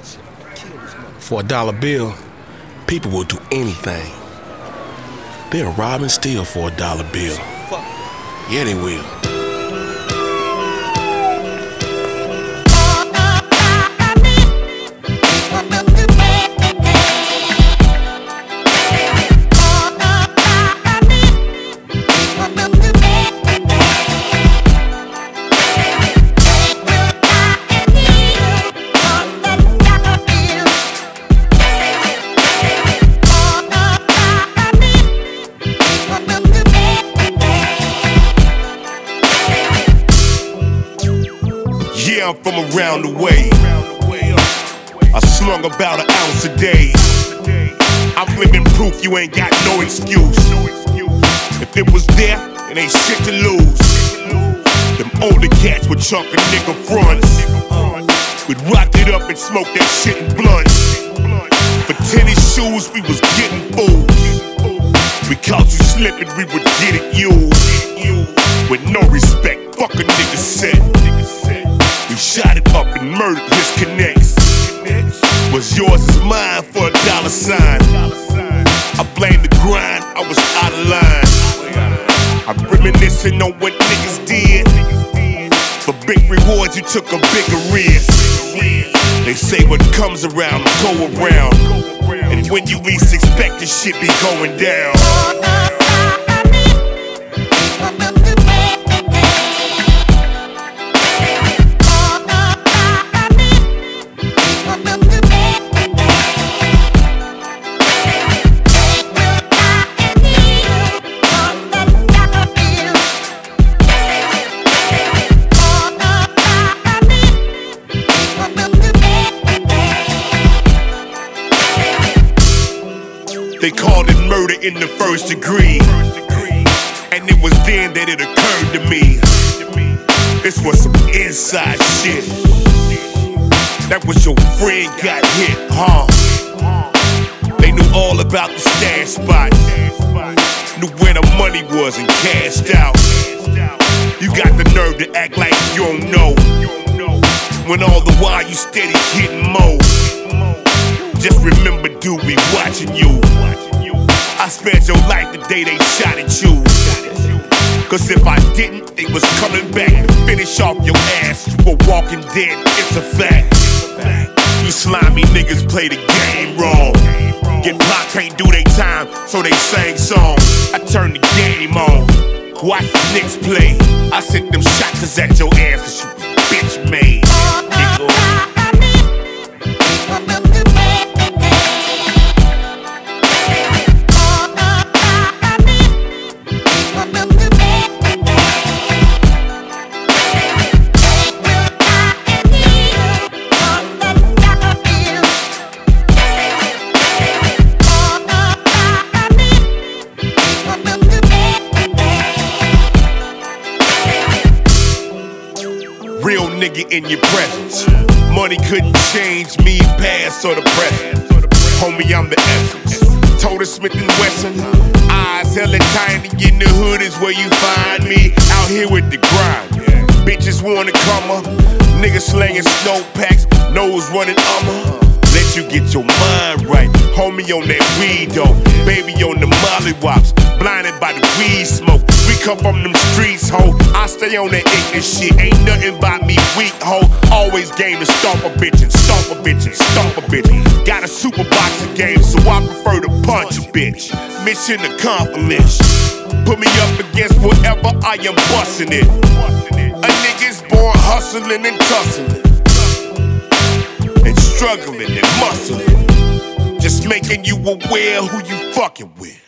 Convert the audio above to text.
For $1 bill, people will do anything. They'll rob and steal for $1 bill. Yeah, they will. Yeah, I'm from around the way. I slung about an ounce a day. I'm living proof you ain't got no excuse. If it was there, it ain't shit to lose. Them older cats would chunk a nigga fronts. We'd rock it up and smoke that shit in blunts. For tennis shoes, we was getting food. We caught you slipping, we would get it used. With no respect, fuck a nigga said. We shot it up and murdered his connects. What's yours is mine for $1 sign. I blame the grind, I was out of line. I'm reminiscing on what niggas did. For big rewards, you took a bigger risk. They say what comes around will go around. And when you least expect it, shit be going down. They called it murder in the first degree. And it was then that it occurred to me. This was some inside shit. That was your friend got hit, huh? They knew all about the stash spot. Knew where the money was and cashed out. You got the nerve to act like you don't know, when all the while you steady getting more. Just remember, dude, we watching you. I spared your life the day they shot at you. Cause if I didn't, they was coming back to finish off your ass. You were walking dead, it's a fact. You slimy niggas play the game wrong. Get blocked, can't do they time, so they sang songs. I turned the game on. Watch the Knicks play. I sent them shots at your ass cause you bitch made. Nigga. Real nigga in your presence. Money couldn't change me, past or the present. Homie, I'm the essence. Total Smith & Wesson. Eyes hella tiny in the hood is where you find me. Out here with the grind. Bitches wanna come up. Niggas slanging snow packs. Nose running Let you get your mind right. Homie on that weed though. Baby on the molly wops. Blinded by the weed smoke. We come from them streets, ho. I stay on that ignorant shit. Ain't nothing about me weak, ho. Always game to stomp a bitch and stomp a bitch and stomp a bitch. Got a super boxing game, so I prefer to punch a bitch. Mission accomplished. Put me up against whatever I am busting it. A nigga's born hustling and tussling. And struggling and muscling. Just making you aware who you fucking with.